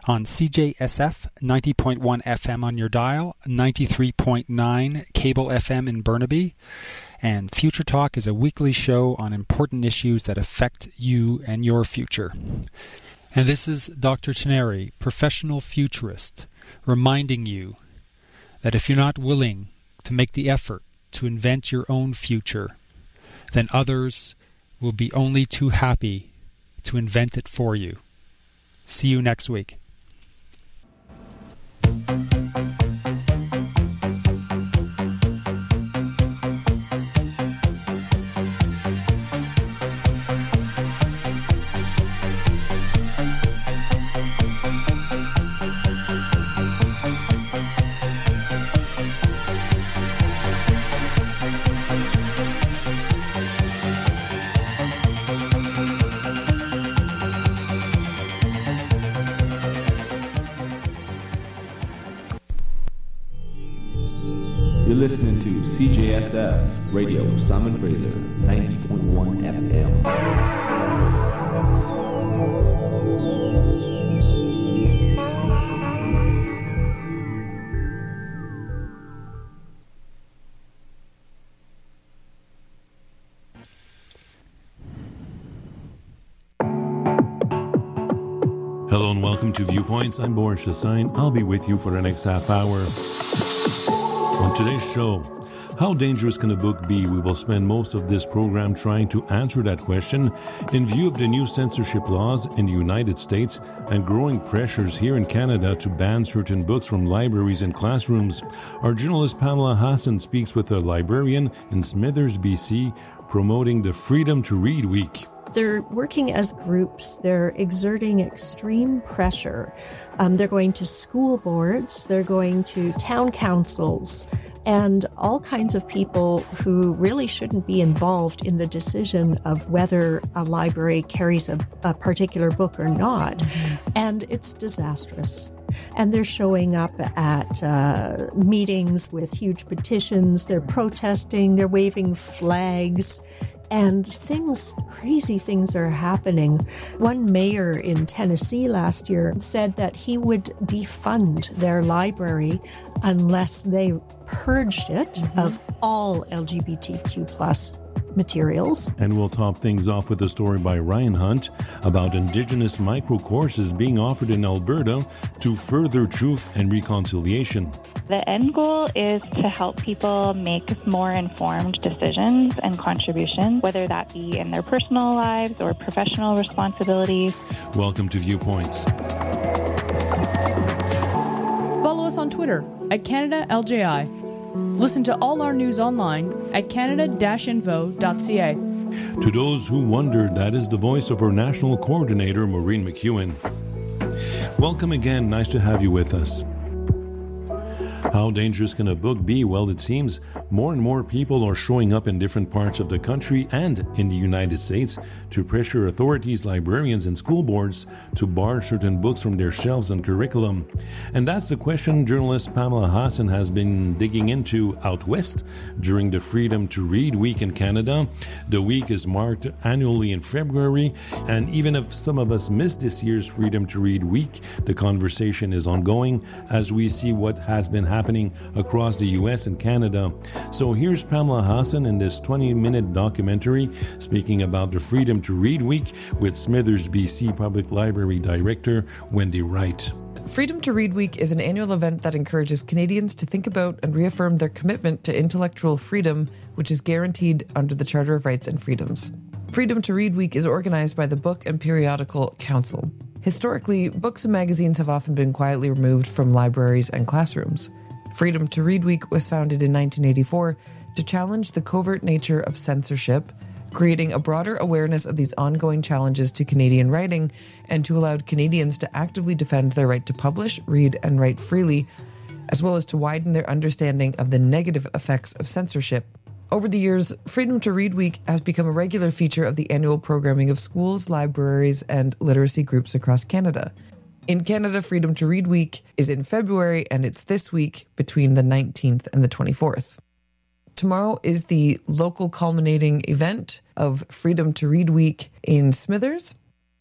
on CJSF 90.1 FM on your dial, 93.9 cable FM in Burnaby. And Future Talk is a weekly show on important issues that affect you and your future. And this is Dr. Tenneri, professional futurist, reminding you that if you're not willing to make the effort to invent your own future, then others will be only too happy to invent it for you. See you next week. Listening to CJSF Radio Simon Fraser 90.1 FM. Hello and welcome to Viewpoints. I'm Boris Chassagne. I'll be with you for the next half hour. On today's show, how dangerous can a book be? We will spend most of this program trying to answer that question in view of the new censorship laws in the United States and growing pressures here in Canada to ban certain books from libraries and classrooms. Our journalist Pamela Hassan speaks with a librarian in Smithers, BC, promoting the Freedom to Read Week. They're working as groups. They're exerting extreme pressure. They're going to school boards. They're going to town councils and all kinds of people who really shouldn't be involved in the decision of whether a library carries a particular book or not. And it's disastrous. And they're showing up at meetings with huge petitions. They're protesting. They're waving flags. And crazy things are happening. One mayor in Tennessee last year said that he would defund their library unless they purged it of all LGBTQ plus materials. And we'll top things off with a story by Ryan Hunt about Indigenous micro-courses being offered in Alberta to further truth and reconciliation. The end goal is to help people make more informed decisions and contributions, whether that be in their personal lives or professional responsibilities. Welcome to Viewpoints. Follow us on Twitter at CanadaLJI. Listen to all our news online at canada-info.ca. To those who wondered, that is the voice of our national coordinator, Maureen McEwen. Welcome again. Nice to have you with us. How dangerous can a book be? Well, it seems more and more people are showing up in different parts of the country and in the United States to pressure authorities, librarians, and school boards to bar certain books from their shelves and curriculum. And that's the question journalist Pamela Hassan has been digging into out west during the Freedom to Read Week in Canada. The week is marked annually in February, and even if some of us missed this year's Freedom to Read Week, the conversation is ongoing as we see what has been happening across the U.S. and Canada. So here's Pamela Hassan in this 20-minute documentary speaking about the Freedom to Read Week with Smithers, BC Public Library Director Wendy Wright. Freedom to Read Week is an annual event that encourages Canadians to think about and reaffirm their commitment to intellectual freedom, which is guaranteed under the Charter of Rights and Freedoms. Freedom to Read Week is organized by the Book and Periodical Council. Historically, books and magazines have often been quietly removed from libraries and classrooms. Freedom to Read Week was founded in 1984 to challenge the covert nature of censorship, creating a broader awareness of these ongoing challenges to Canadian writing and to allow Canadians to actively defend their right to publish, read, and write freely, as well as to widen their understanding of the negative effects of censorship. Over the years, Freedom to Read Week has become a regular feature of the annual programming of schools, libraries, and literacy groups across Canada. In Canada, Freedom to Read Week is in February, and it's this week between the 19th and the 24th. Tomorrow is the local culminating event of Freedom to Read Week in Smithers.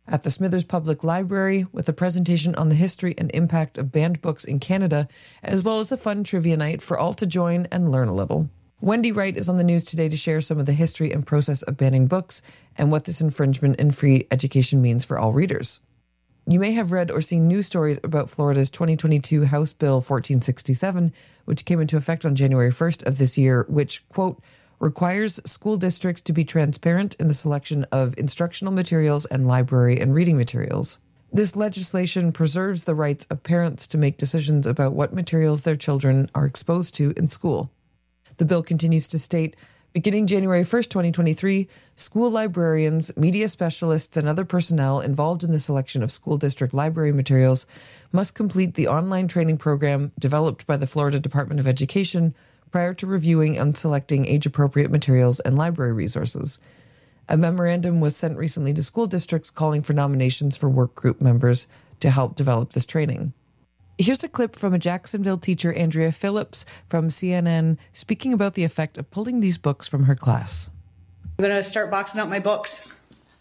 at the Smithers Public Library with a presentation on the history and impact of banned books in Canada, as well as a fun trivia night for all to join and learn a little. Wendy Wright is on the news today to share some of the history and process of banning books and what this infringement in free education means for all readers. You may have read or seen news stories about Florida's 2022 House Bill 1467, which came into effect on January 1st of this year, which, quote, requires school districts to be transparent in the selection of instructional materials and library and reading materials. This legislation preserves the rights of parents to make decisions about what materials their children are exposed to in school. The bill continues to state, beginning January 1st, 2023, school librarians, media specialists, and other personnel involved in the selection of school district library materials must complete the online training program developed by the Florida Department of Education prior to reviewing and selecting age-appropriate materials and library resources. A memorandum was sent recently to school districts calling for nominations for work group members to help develop this training. Here's a clip from a Jacksonville teacher, Andrea Phillips, from CNN, speaking about the effect of pulling these books from her class. I'm going to start boxing out my books.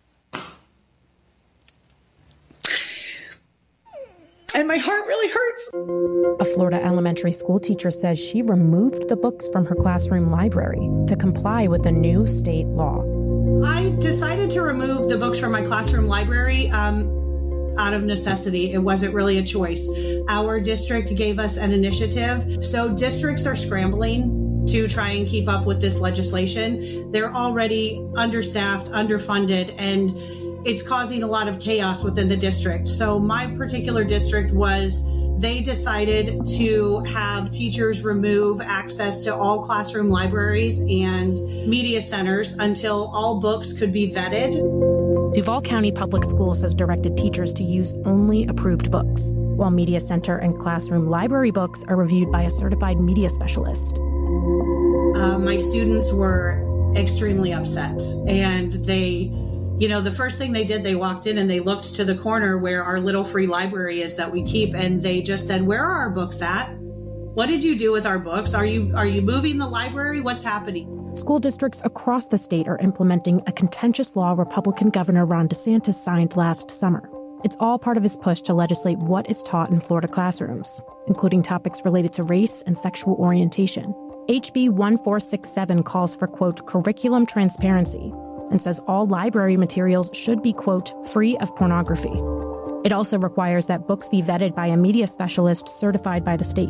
And my heart really hurts. A Florida elementary school teacher says she removed the books from her classroom library to comply with a new state law. I decided to remove the books from my classroom library out of necessity. It wasn't really a choice. Our district gave us an initiative. So districts are scrambling to try and keep up with this legislation. They're already understaffed, underfunded, and it's causing a lot of chaos within the district. So my particular district they decided to have teachers remove access to all classroom libraries and media centers until all books could be vetted. Duval County Public Schools has directed teachers to use only approved books, while media center and classroom library books are reviewed by a certified media specialist. My students were extremely upset, and the first thing they did, they walked in and they looked to the corner where our little free library is that we keep, and they just said, "Where are our books at? What did you do with our books? Are you moving the library? What's happening?" School districts across the state are implementing a contentious law Republican Governor Ron DeSantis signed last summer. It's all part of his push to legislate what is taught in Florida classrooms, including topics related to race and sexual orientation. HB 1467 calls for, quote, curriculum transparency, and says all library materials should be, quote, free of pornography. It also requires that books be vetted by a media specialist certified by the state.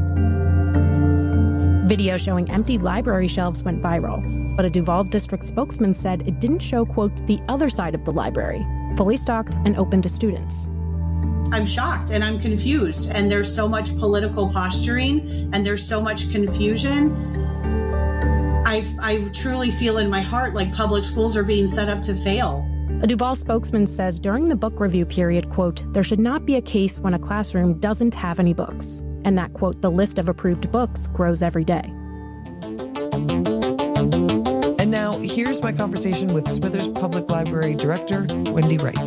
Video showing empty library shelves went viral, but a Duval district spokesman said it didn't show, quote, the other side of the library, fully stocked and open to students. I'm shocked and I'm confused, and there's so much political posturing and there's so much confusion. I truly feel in my heart like public schools are being set up to fail. A Duval spokesman says during the book review period, quote, there should not be a case when a classroom doesn't have any books, and that, quote, the list of approved books grows every day. And now, here's my conversation with Smithers Public Library Director, Wendy Wright.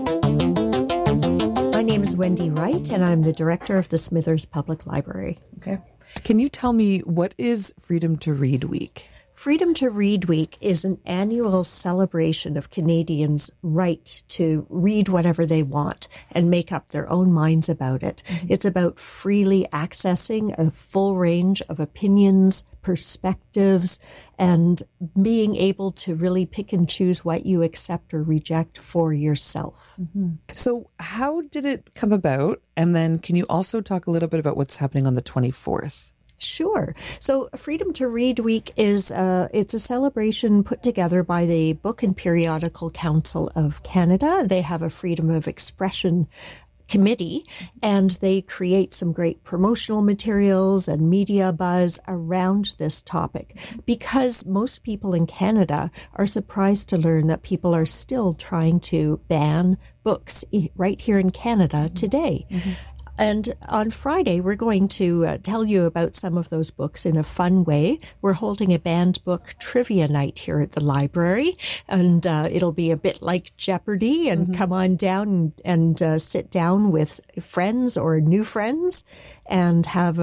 My name is Wendy Wright, and I'm the director of the Smithers Public Library. Okay. Can you tell me, what is Freedom to Read Week? Freedom to Read Week is an annual celebration of Canadians' right to read whatever they want and make up their own minds about it. Mm-hmm. It's about freely accessing a full range of opinions, perspectives, and being able to really pick and choose what you accept or reject for yourself. Mm-hmm. So how did it come about? And then can you also talk a little bit about what's happening on the 24th? Sure. So Freedom to Read Week is it's a celebration put together by the Book and Periodical Council of Canada. They have a freedom of expression committee, and they create some great promotional materials and media buzz around this topic, because most people in Canada are surprised to learn that people are still trying to ban books right here in Canada today. Mm-hmm. And on Friday, we're going to tell you about some of those books in a fun way. We're holding a banned book trivia night here at the library, and it'll be a bit like Jeopardy, and come on down and sit down with friends or new friends and have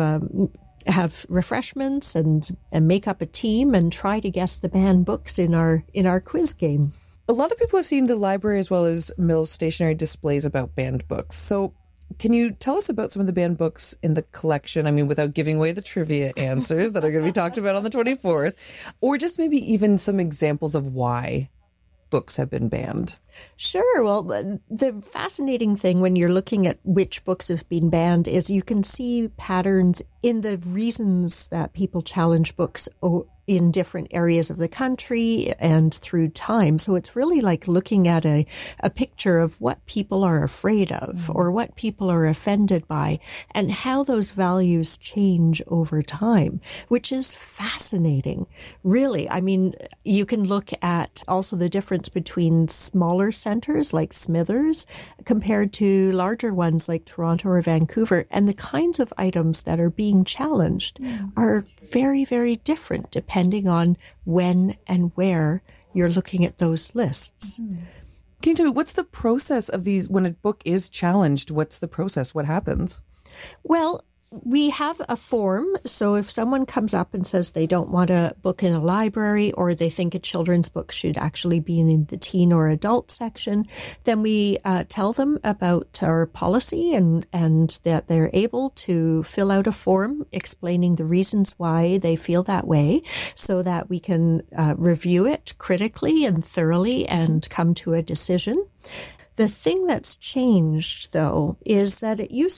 refreshments and make up a team and try to guess the banned books in our quiz game. A lot of people have seen the library as well as Mills stationery displays about banned books. So can you tell us about some of the banned books in the collection? I mean, without giving away the trivia answers that are going to be talked about on the 24th, or just maybe even some examples of why books have been banned. Sure. Well, the fascinating thing when you're looking at which books have been banned is you can see patterns in the reasons that people challenge books in different areas of the country and through time. So it's really like looking at a picture of what people are afraid of or what people are offended by and how those values change over time, which is fascinating. Really, I mean, you can look at also the difference between smaller centers like Smithers compared to larger ones like Toronto or Vancouver, and the kinds of items that are being challenged are very, very different depending on when and where you're looking at those lists. Can you tell me, what's the process of these, when a book is challenged, what's the process? What happens? Well, we have a form. So if someone comes up and says they don't want a book in a library or they think a children's book should actually be in the teen or adult section, then we tell them about our policy and that they're able to fill out a form explaining the reasons why they feel that way so that we can review it critically and thoroughly and come to a decision. The thing that's changed, though, is that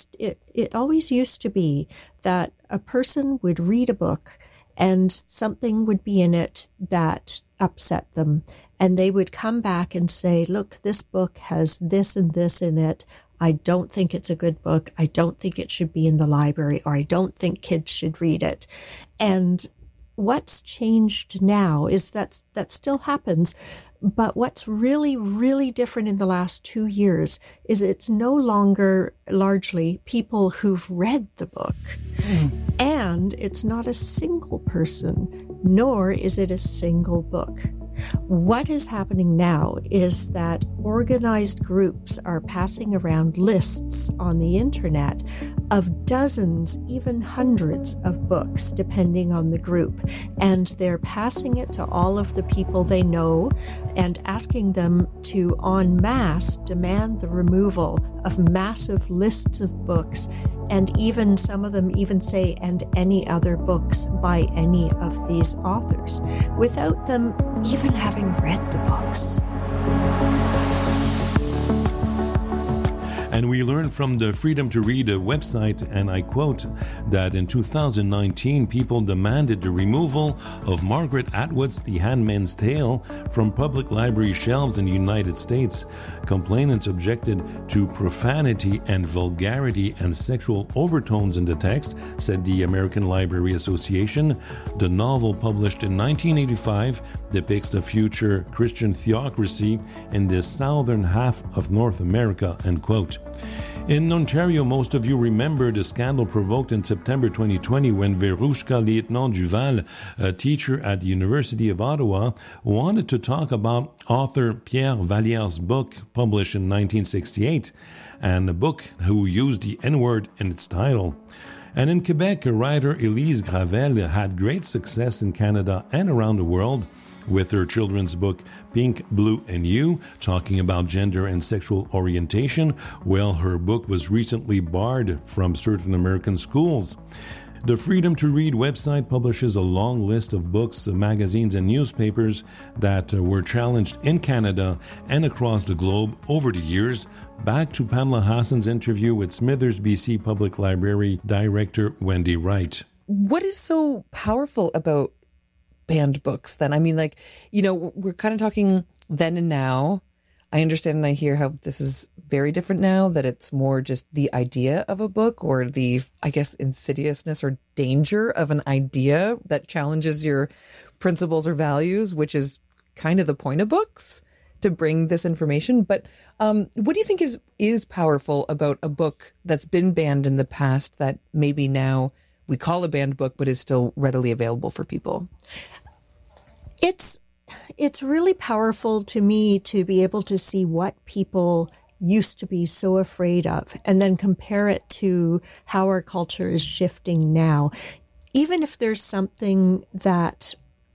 it always used to be that a person would read a book and something would be in it that upset them. And they would come back and say, look, this book has this and this in it. I don't think it's a good book. I don't think it should be in the library, or I don't think kids should read it. And what's changed now is that still happens. But what's really, really different in the last 2 years is it's no longer largely people who've read the book. And it's not a single person, nor is it a single book. What is happening now is that organized groups are passing around lists on the internet of dozens, even hundreds of books, depending on the group. And they're passing it to all of the people they know and asking them to en masse demand the removal of massive lists of books, and even some of them even say, and any other books by any of these authors, without them even having read the books. And we learned from the Freedom to Read website, and I quote, that in 2019, people demanded the removal of Margaret Atwood's The Handmaid's Tale from public library shelves in the United States. Complainants objected to profanity and vulgarity and sexual overtones in the text, said the American Library Association. The novel, published in 1985, depicts the future Christian theocracy in the southern half of North America, end quote. In Ontario, most of you remember the scandal provoked in September 2020 when Veroushka Lieutenant Duval, a teacher at the University of Ottawa, wanted to talk about author Pierre Vallière's book published in 1968, and a book who used the N-word in its title. And in Quebec, writer Élise Gravel had great success in Canada and around the world with her children's book Pink, Blue and You, talking about gender and sexual orientation. Well, her book was recently barred from certain American schools. The Freedom to Read website publishes a long list of books, magazines, and newspapers that were challenged in Canada and across the globe over the years. Back to Pamela Hassan's interview with Smithers BC Public Library Director Wendy Wright. What is so powerful about banned books then? I mean, like, you know, we're kind of talking then and now. I understand and I hear how this is very different now, that it's more just the idea of a book or the, I guess, insidiousness or danger of an idea that challenges your principles or values, which is kind of the point of books, to bring this information. But what do you think is powerful about a book that's been banned in the past that maybe now we call a banned book but is still readily available for people? It's really powerful to me to be able to see what people used to be so afraid of and then compare it to how our culture is shifting now. Even if there's something that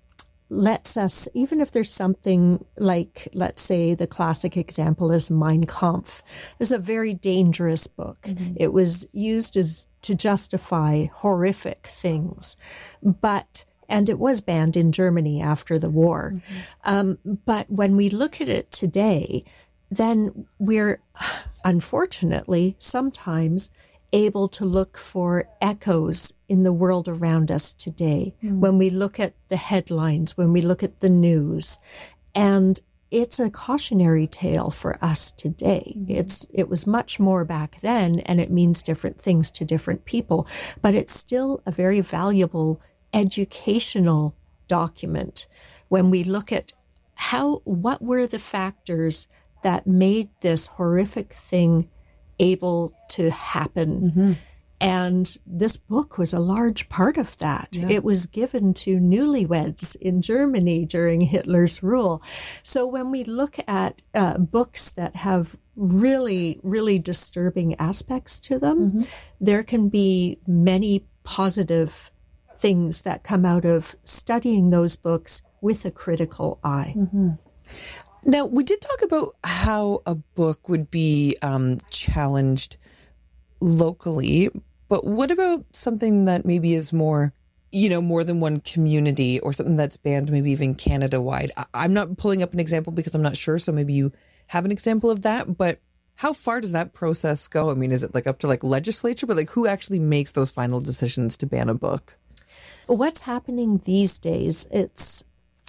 lets us, even if there's something like, let's say, the classic example is Mein Kampf, is a very dangerous book. Mm-hmm. It was used to justify horrific things, and it was banned in Germany after the war. Mm-hmm. But when we look at it today, then we're unfortunately sometimes able to look for echoes in the world around us today. When we look at the headlines, when we look at the news, and it's a cautionary tale for us today. It was much more back then, and it means different things to different people, but it's still a very valuable educational document when we look at what were the factors that made this horrific thing able to happen. Mm-hmm. And this book was a large part of that. Yeah. It was given to newlyweds in Germany during Hitler's rule. So when we look at books that have really, really disturbing aspects to them, there can be many positive things that come out of studying those books with a critical eye. Mm-hmm. Now, we did talk about how a book would be challenged locally, but what about something that maybe is more, more than one community, or something that's banned maybe even Canada-wide? I'm not pulling up an example because I'm not sure, so maybe you have an example of that, but how far does that process go? I mean, is it up to legislature, but who actually makes those final decisions to ban a book? What's happening these days, it's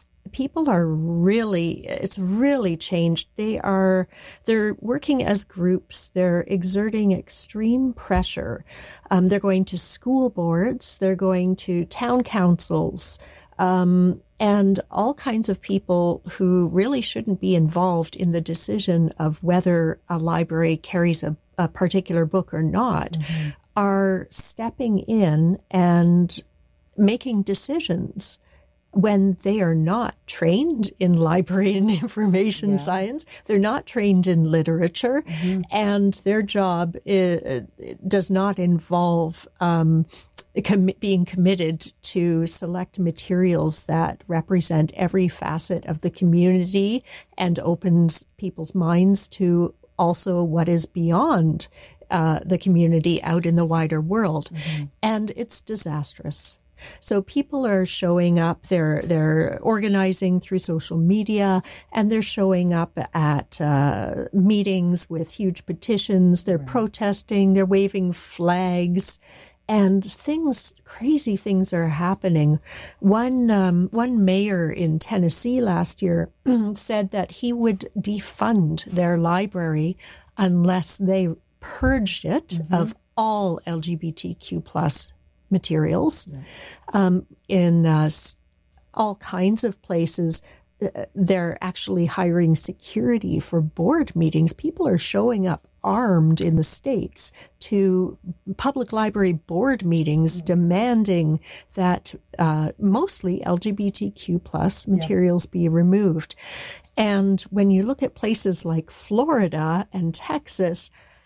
really changed. They're working as groups. They're exerting extreme pressure. They're going to school boards. They're going to town councils, and all kinds of people who really shouldn't be involved in the decision of whether a library carries a particular book or not, are stepping in and making decisions when they are not trained in library and information science. They're not trained in literature, and their job does not involve being committed to select materials that represent every facet of the community and opens people's minds to also what is beyond the community out in the wider world. And it's disastrous. So people are showing up, they're organizing through social media, and they're showing up at meetings with huge petitions. They're protesting, they're waving flags, and crazy things are happening. One mayor in Tennessee last year said that he would defund their library unless they purged it of all LGBTQ plus materials. In all kinds of places, they're actually hiring security for board meetings. People are showing up armed in the States to public library board meetings demanding that mostly LGBTQ plus materials be removed. And when you look at places like Florida and Texas,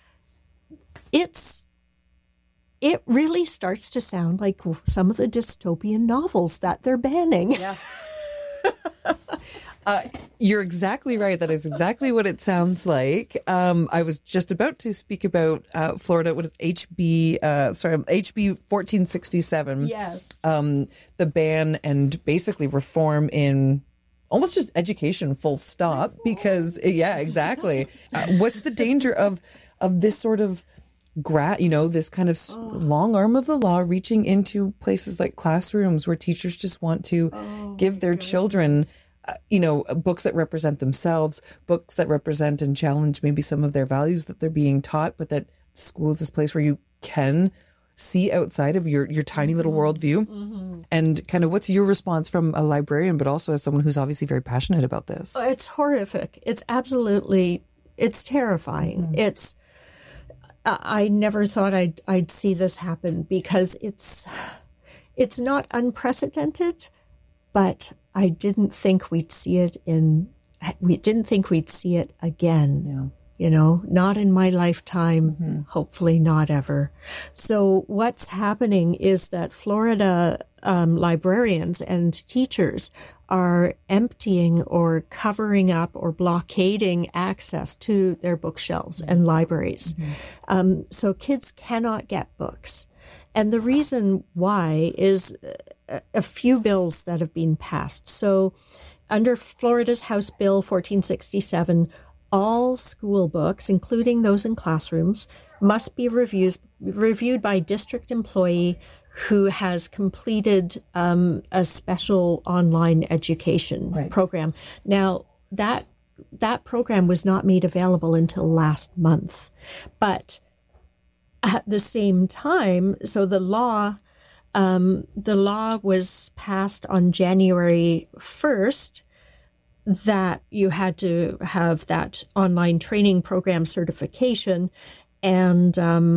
it really starts to sound like some of the dystopian novels that they're banning. Yeah. You're exactly right. That is exactly what it sounds like. I was just about to speak about Florida with HB 1467. Yes. The ban and basically reform in almost just education, full stop. Because, exactly. What's the danger of this sort of this kind of long arm of the law reaching into places like classrooms where teachers just want to give their children, books that represent themselves, books that represent and challenge maybe some of their values that they're being taught, but that school is this place where you can see outside of your tiny little worldview. And kind of what's your response from a librarian, but also as someone who's obviously very passionate about this? It's horrific. It's terrifying. I never thought I'd see this happen because it's not unprecedented, but I didn't think we'd see it again. Not in my lifetime, hopefully not ever. So what's happening is that Florida librarians and teachers are emptying or covering up or blockading access to their bookshelves and libraries. So kids cannot get books. And the reason why is a few bills that have been passed. So under Florida's House Bill 1467, all school books, including those in classrooms, must be reviewed by a district employee who has completed a special online education program. Now, that program was not made available until last month. But at the same time, so the law was passed on January 1st, that you had to have that online training program certification, and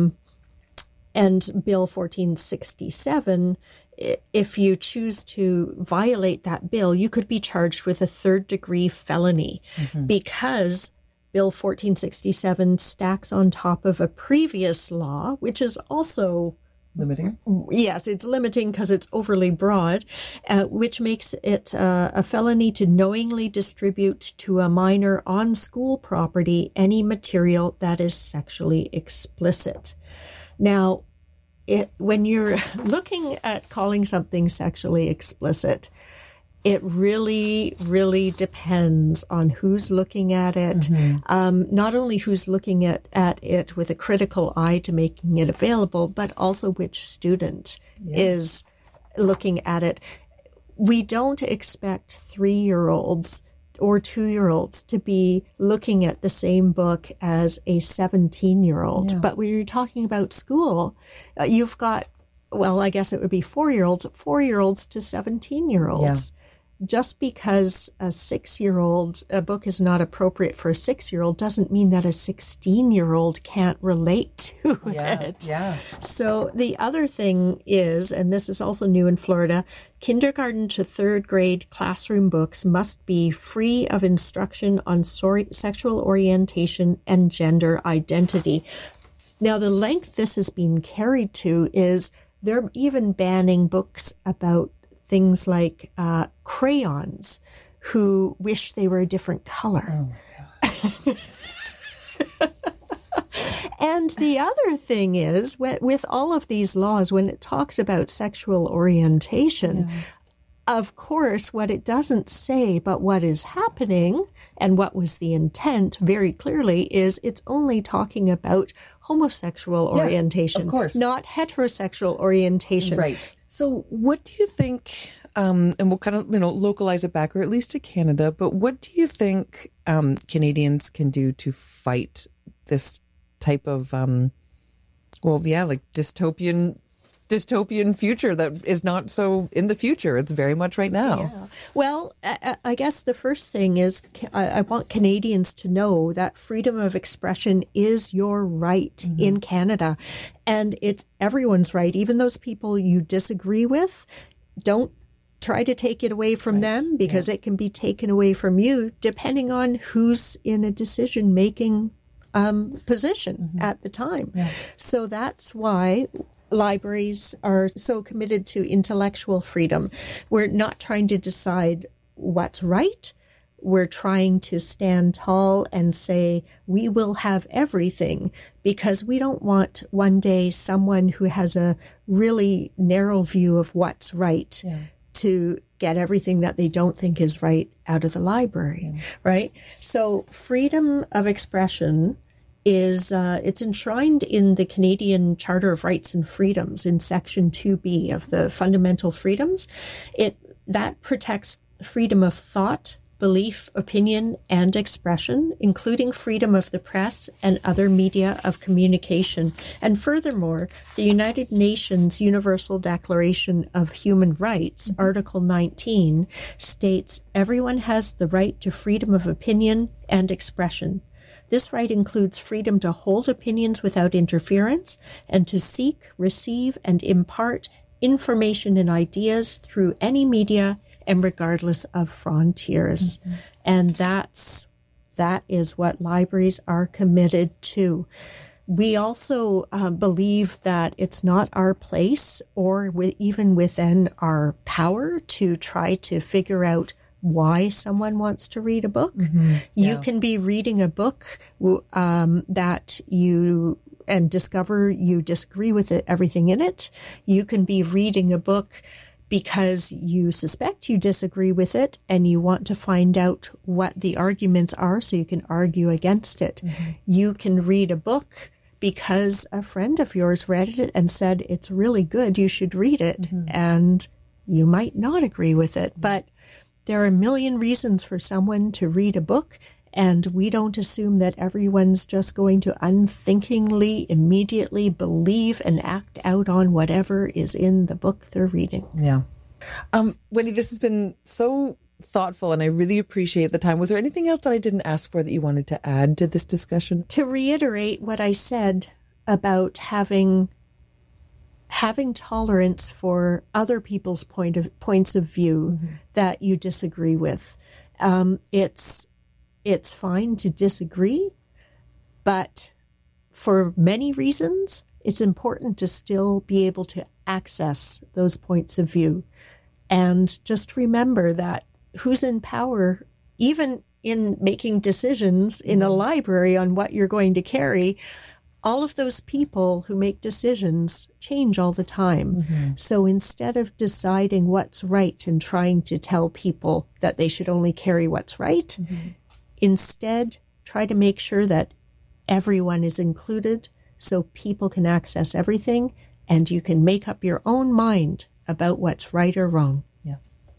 Bill 1467, if you choose to violate that bill, you could be charged with a third-degree felony because Bill 1467 stacks on top of a previous law, which is also limiting. Yes, it's limiting because it's overly broad, which makes it a felony to knowingly distribute to a minor on school property any material that is sexually explicit. Now, when you're looking at calling something sexually explicit, it really, really depends on who's looking at it. Not only who's looking at it with a critical eye to making it available, but also which student is looking at it. We don't expect 3-year-olds or 2-year-olds to be looking at the same book as a 17-year-old. But when you're talking about school, you've got, well, I guess it would be 4-year-olds to 17-year-olds. Just because a 6-year-old, a book is not appropriate for a 6-year-old doesn't mean that a 16-year-old can't relate to it. So the other thing is, and this is also new in Florida, kindergarten to 3rd grade classroom books must be free of instruction on sexual orientation and gender identity. Now, the length this has been carried to is they're even banning books about things like crayons who wish they were a different color. And the other thing is, with all of these laws, when it talks about sexual orientation, of course, what it doesn't say, but what is happening and what was the intent very clearly is it's only talking about homosexual orientation, of course, not heterosexual orientation. Right. So what do you think, and we'll kind of, localize it back, or at least to Canada, but what do you think Canadians can do to fight this type of, dystopian future that is not so in the future? It's very much right now. Well, I guess the first thing is I want Canadians to know that freedom of expression is your right in Canada. And it's everyone's right. Even those people you disagree with, don't try to take it away from them, because it can be taken away from you depending on who's in a decision-making position at the time. So that's why libraries are so committed to intellectual freedom. We're not trying to decide what's right. We're trying to stand tall and say we will have everything, because we don't want one day someone who has a really narrow view of what's right to get everything that they don't think is right out of the library, right? So freedom of expression is it's enshrined in the Canadian Charter of Rights and Freedoms in Section 2B of the Fundamental Freedoms. That protects freedom of thought, belief, opinion, and expression, including freedom of the press and other media of communication. And furthermore, the United Nations Universal Declaration of Human Rights, Article 19, states everyone has the right to freedom of opinion and expression. This right includes freedom to hold opinions without interference and to seek, receive, and impart information and ideas through any media and regardless of frontiers. And that is what libraries are committed to. We also believe that it's not our place or even within our power to try to figure out why someone wants to read a book. Mm-hmm. You can be reading a book that you discover you disagree with everything in it. You can be reading a book because you suspect you disagree with it and you want to find out what the arguments are so you can argue against it. Mm-hmm. You can read a book because a friend of yours read it and said, it's really good, you should read it. Mm-hmm. And you might not agree with it, but there are a million reasons for someone to read a book, and we don't assume that everyone's just going to unthinkingly, immediately believe and act out on whatever is in the book they're reading. Yeah. Wendy, this has been so thoughtful, and I really appreciate the time. Was there anything else that I didn't ask for that you wanted to add to this discussion? To reiterate what I said about having tolerance for other people's points of view mm-hmm. that you disagree with. It's fine to disagree, but for many reasons, it's important to still be able to access those points of view. And just remember that who's in power, even in making decisions in a library on what you're going to carry, all of those people who make decisions change all the time. Mm-hmm. So instead of deciding what's right and trying to tell people that they should only carry what's right, mm-hmm. instead try to make sure that everyone is included so people can access everything and you can make up your own mind about what's right or wrong. Yeah.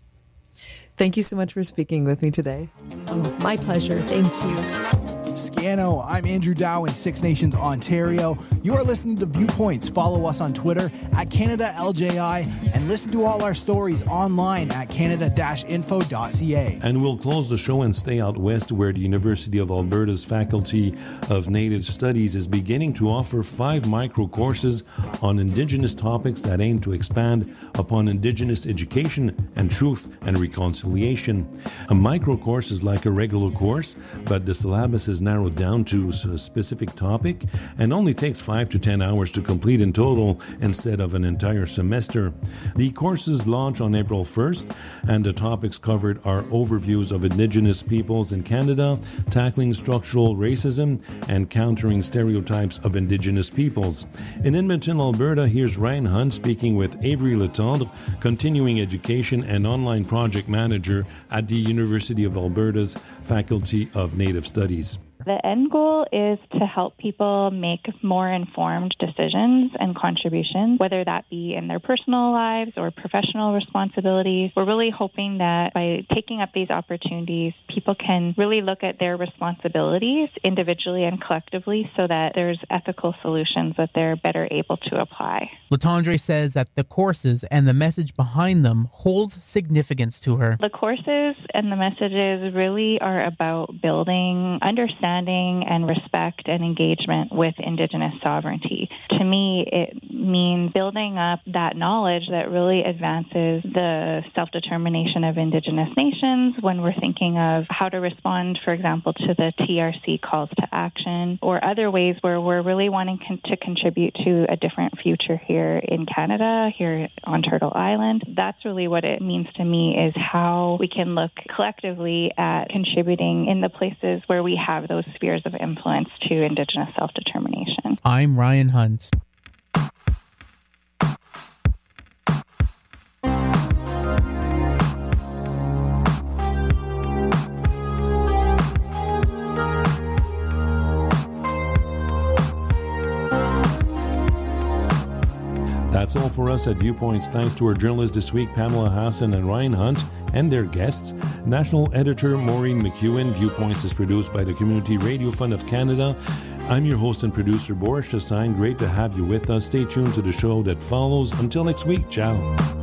Thank you so much for speaking with me today. Oh, my pleasure. Thank you. Scano, I'm Andrew Dow in Six Nations, Ontario. You are listening to Viewpoints. Follow us on Twitter at CanadaLJI and listen to all our stories online at canada-info.ca. And we'll close the show and stay out west, where the University of Alberta's Faculty of Native Studies is beginning to offer 5 micro courses on Indigenous topics that aim to expand upon Indigenous education and truth and reconciliation. A micro course is like a regular course, but the syllabus is narrowed down to a specific topic and only takes 5 to 10 hours to complete in total instead of an entire semester. The courses launch on April 1st, and the topics covered are overviews of Indigenous peoples in Canada, tackling structural racism, and countering stereotypes of Indigenous peoples. In Edmonton, Alberta, here's Ryan Hunt speaking with Avery Letendre, continuing education and online project manager at the University of Alberta's Faculty of Native Studies. The end goal is to help people make more informed decisions and contributions, whether that be in their personal lives or professional responsibilities. We're really hoping that by taking up these opportunities, people can really look at their responsibilities individually and collectively so that there's ethical solutions that they're better able to apply. Letendre says that the courses and the message behind them holds significance to her. The courses and the messages really are about building understanding and respect and engagement with Indigenous sovereignty. To me, it means building up that knowledge that really advances the self-determination of Indigenous nations when we're thinking of how to respond, for example, to the TRC calls to action or other ways where we're really wanting to contribute to a different future here in Canada, here on Turtle Island. That's really what it means to me, is how we can look collectively at contributing in the places where we have those spheres of influence to Indigenous self-determination. I'm Ryan Hunt. That's all for us at Viewpoints. Thanks to our journalists this week, Pamela Hassan and Ryan Hunt, and their guests. National Editor Maureen McEwen. Viewpoints is produced by the Community Radio Fund of Canada. I'm your host and producer, Boris Chassagne. Great to have you with us. Stay tuned to the show that follows. Until next week, ciao.